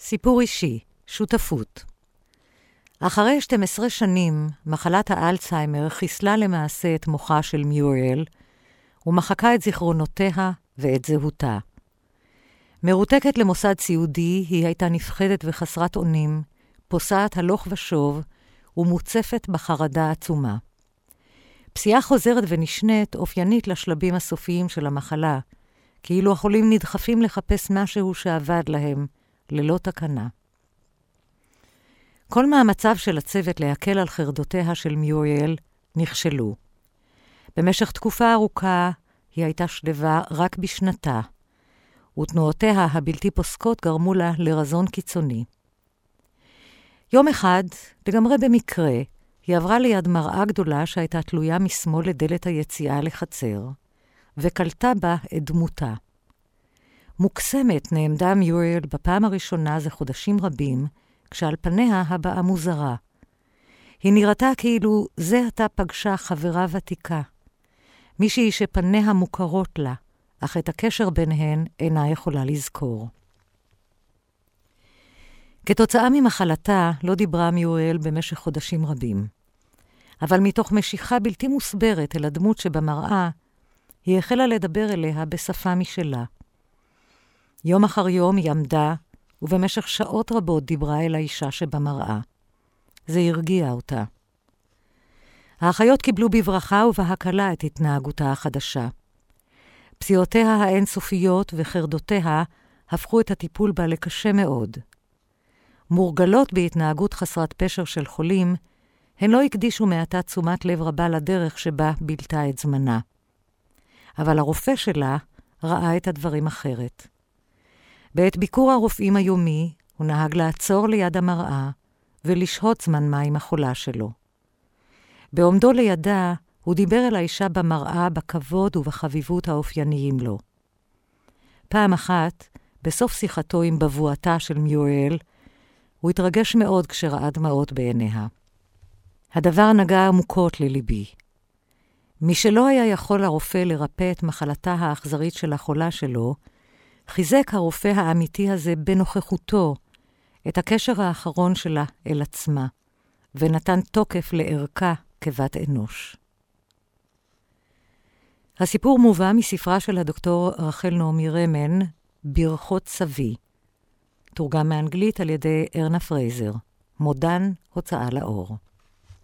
סיפור אישי, שותפות. אחרי 12 שנים, מחלת האלצהיימר חיסלה למעשה את מוחה של מיוריאל, ומחקה את זיכרונותיה ואת זהותה. מרותקת למוסד סיעודי, היא הייתה נפחדת וחסרת אונים, פוסעת הלוך ושוב, ומוצפת בחרדה עצומה. פסיעה חוזרת ונשנית אופיינית לשלבים הסופיים של המחלה, כאילו החולים נדחפים לחפש משהו שעבד להם, ללא תקנה. כל מאמציו של הצוות להקל על חרדותיה של מיוריאל נכשלו. במשך תקופה ארוכה היא הייתה שלווה רק בשנתה, ותנועותיה הבלתי פוסקות גרמו לה לרזון קיצוני. יום אחד, לגמרי במקרה, היא עברה ליד מראה גדולה שהייתה תלויה משמאל לדלת היציאה לחצר, וקלטה בה את דמותה. מוקסמת נעמדה מיוריאל בפעם הראשונה זה חודשים רבים, כשעל פניה הבאה מוזרה. היא נראתה כאילו זה עתה פגשה חברה ותיקה. מישהי שפניה מוכרות לה, אך את הקשר ביניהן אינה יכולה לזכור. כתוצאה ממחלתה לא דיברה מיוריאל במשך חודשים רבים. אבל מתוך משיכה בלתי מוסברת אל הדמות שבמראה, היא החלה לדבר אליה בשפה משלה. יום אחר יום היא עמדה, ובמשך שעות רבות דיברה אל האישה שבמראה. זה הרגיע אותה. האחיות קיבלו בברכה ובהקלה את התנהגותה החדשה. פציעותיה האינסופיות וחרדותיה הפכו את הטיפול בה לקשה מאוד. מורגלות בהתנהגות חסרת פשר של חולים, הן לא הקדישו מעתה תשומת לב רבה לדרך שבה בילתה את זמנה. אבל הרופא שלה ראה את הדברים אחרת. בעת ביקור הרופאים היומי, הוא נהג לעצור ליד המראה ולשהות זמן מה עם החולה שלו. בעומדו לידה, הוא דיבר אל האישה במראה בכבוד ובחביבות האופייניים לו. פעם אחת, בסוף שיחתו עם בבואתה של מיוריאל, הוא התרגש מאוד כשראה דמעות בעיניה. הדבר נגע עמוקות לליבי. משלא היה יכול הרופא לרפא את מחלתה האכזרית של החולה שלו, חיזק הרופא האמיתי הזה בנוכחותו את הקשר האחרון שלה אל עצמה, ונתן תוקף לערכה כבת אנוש. הסיפור מובא מספרה של הדוקטור רחל נעמי רמן, ברכות סבי, תורגם מאנגלית על ידי ארנה פרייזר, מודן, הוצאה לאור.